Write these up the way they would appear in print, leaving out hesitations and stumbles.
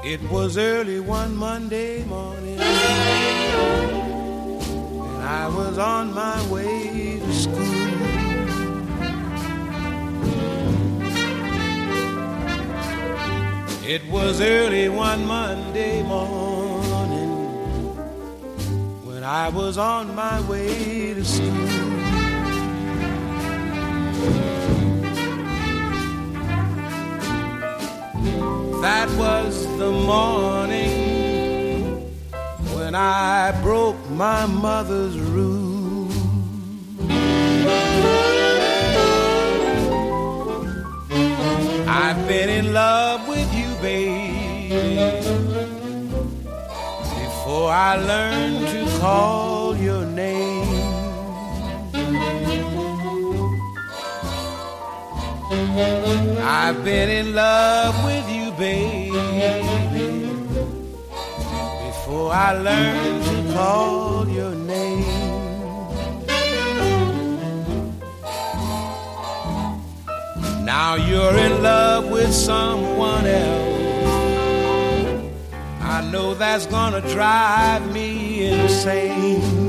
It was early one Monday morning, and I was on my way to school. It was early one Monday morning when I was on my way to school. That was the morning when I broke my mother's rule. I've been in love with you, baby, before I learned to call your name. I've been in love with you, baby, before I learned to call your name. Now you're in love with someone else. I know that's gonna drive me insane.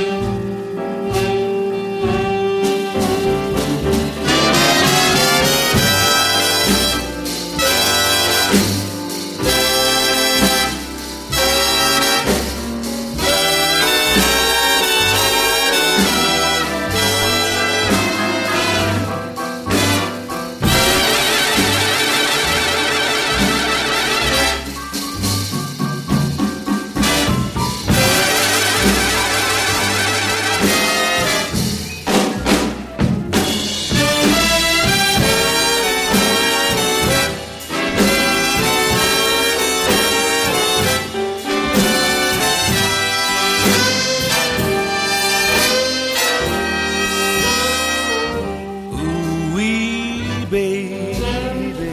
Baby,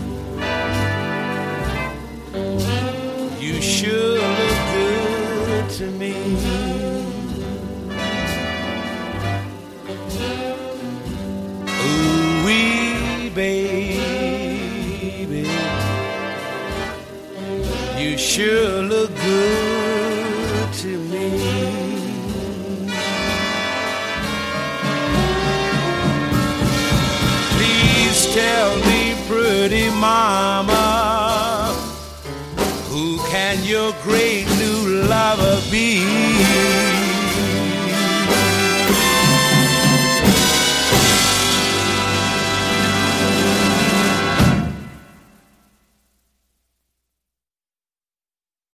you sure look good to me. Ooh-wee, baby, you sure look good to me. Tell me, pretty mama, who can your great new lover be?